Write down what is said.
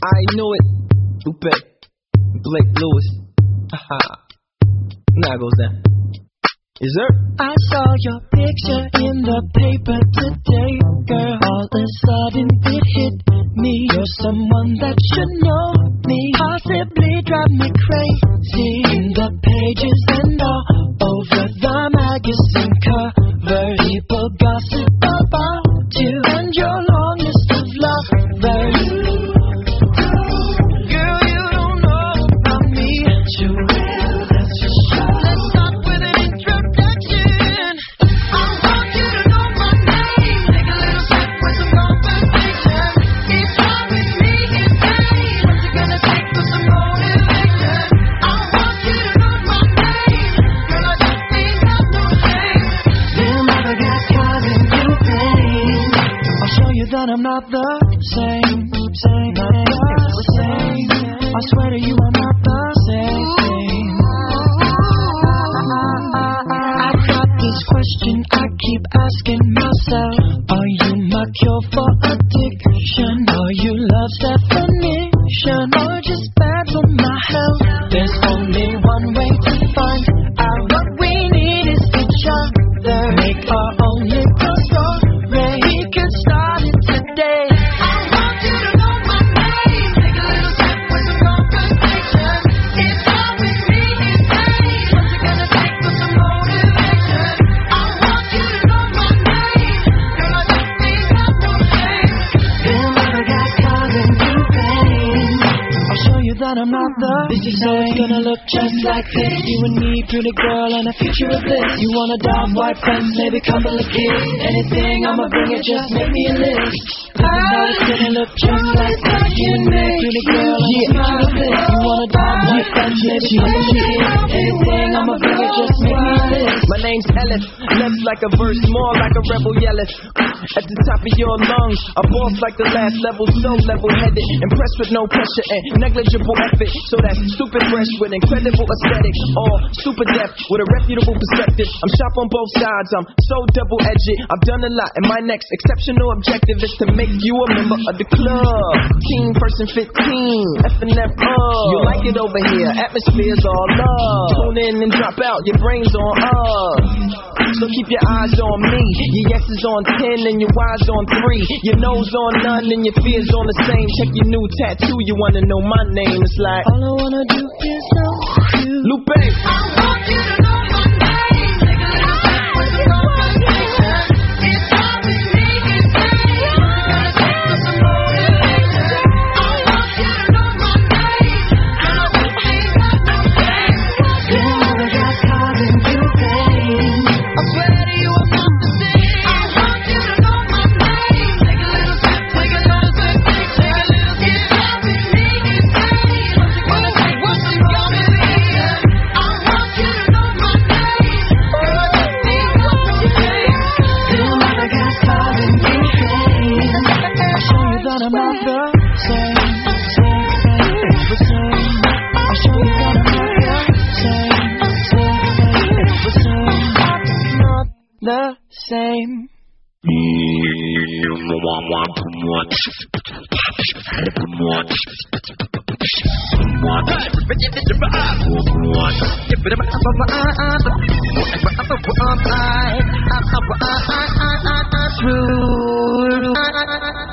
I know it. Lupe, Blake Lewis. Now it goes down. Is there? I saw your picture in the paper today, girl. All of a sudden it hit me. You're someone that should know me. Possibly drive me crazy. In the pages and all over the magazine covers, people gossip about you and your long list of lovers. Girl, you don't know about me too well. That's for sure. Let's start with an introduction. I want you to know my name. Take a little sip with some conversation. If you're with me, it's pain. What you gonna take for some motivation? I want you to know my name. Girl, I just ain't got no shame. You'll never get caught in your pain. I'll show you that I'm not the same. I swear to you, I'm not the same. I've got this question I keep asking myself. Are you my cure for addiction? Are you love's definition? Or just bad for my health? There's only one way to find out. What we need is each other. Make our own little story. We could start it today. I want you to know my name. Take a little sip with some conversation. If you're with me, it's pain. What you gonna take for some motivation? I want you to know my name. Girl, I just ain't got no shame. You'll never get caught in your pain. I'll show you that I'm not the same. This is how it's gonna look just like this. You and me, pretty girl, and a future of bliss. You wanna dog, white friends, maybe couple of kids. Anything, I'ma bring it, just make me a list. This is how it's gonna look just like this. You and me, pretty girl, and a future of bliss. You wanna dog, white friends, maybe couple of kids. Anything, I'ma bring it, just make me a list. My name's Ellis, left like a verse, more like a rebel yelling. At the top of your lungs, a boss like the last level, so level-headed, impressed with no pressure and negligible effort. So that's stupid fresh with incredible aesthetic, or super depth with a reputable perspective. I'm sharp on both sides, I'm so double-edged. I've done a lot, and my next exceptional objective is to make you a member of the club. Team first and 15, F&F up. You like it over here, atmosphere's all love. Tune in and drop out, your brain's on up. So keep your eyes on me. Your yes is on 10 and your Y's on 3. Your nose on none and your fear's on the same. Check your new tattoo, you wanna know my name. It's like all I wanna do is know you. Lupe. I want you to know my name. Take a little sip with some conversation. If you're with me, it's pain. Gotta take for some motivation. I want you to know my name. Girl, I just ain't got no shame. You'll never get caught in your pain. I swear to you, I'm not the same. I want you to know my name. Take a little sip, take a little sip, take a little sip. If you're with me, it's pain. What you gonna take? What's some motivation? I want you to know my name. Girl, I just ain't got no shame. You'll never get caught in your pain. I'll show you that I'm not the same. I'll show you that I'm not the same. Not the same. True.